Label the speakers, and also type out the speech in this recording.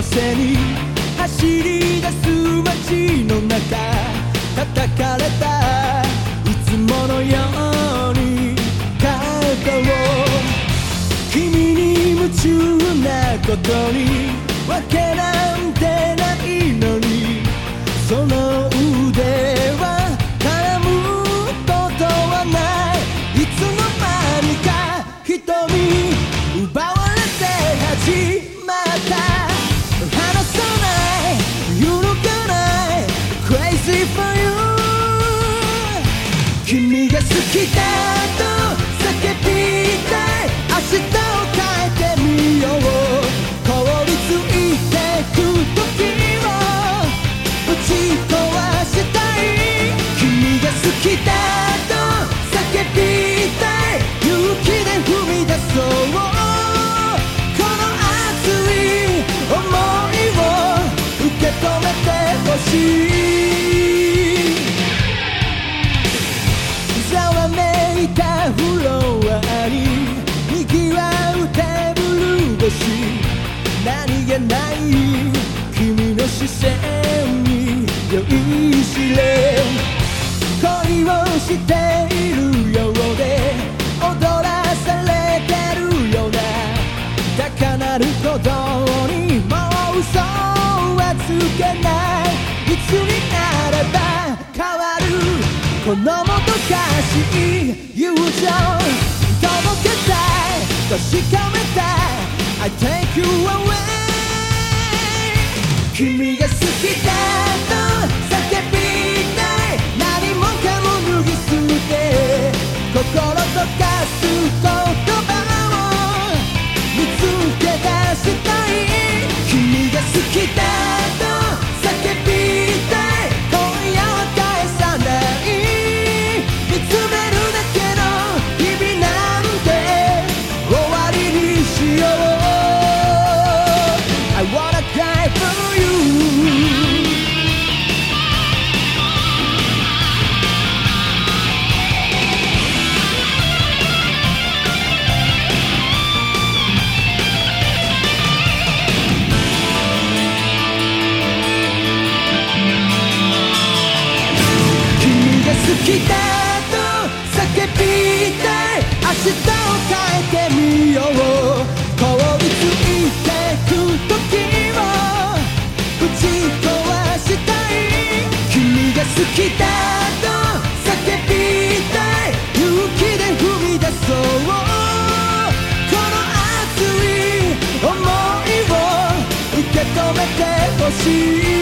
Speaker 1: せに走り出す街の中、叩かれたいつものように肩を、君に夢中なことにわけなんてないのに、その腕は絡むことはない。いつの間にか瞳奪われて始まった。離さない揺るがない Crazy for you。 君が好きだと叫びたい。明日を変えてみよう。凍りついてく時をぶち壊したい。君が好きだと叫びたい。勇気で踏み出そう。この熱い想いを受け止めてほしい。ざわめいたフロアに賑わうテーブル越し、何気ない君の視線に酔いしれ、恋をしているようで踊らされてるような高鳴る鼓動にもう嘘はつけない。いつになれば変わるこのもどかしい友情、届けたい確かめたい I take you away。 君が好きだと叫びたい。何もかも脱ぎ捨て心溶かす言葉を見つけ出したい。君が好きだと叫びたい。今夜は返さない。見つめるだけの日々なんて終わりにしよう。 I wanna cry for you。 君が好きだと叫びたい。明日を変えてみよう。凍りついてく時をぶち壊したい。君が好きだと叫びたい。勇気で踏み出そう。この熱い想いを受け止めてほしい。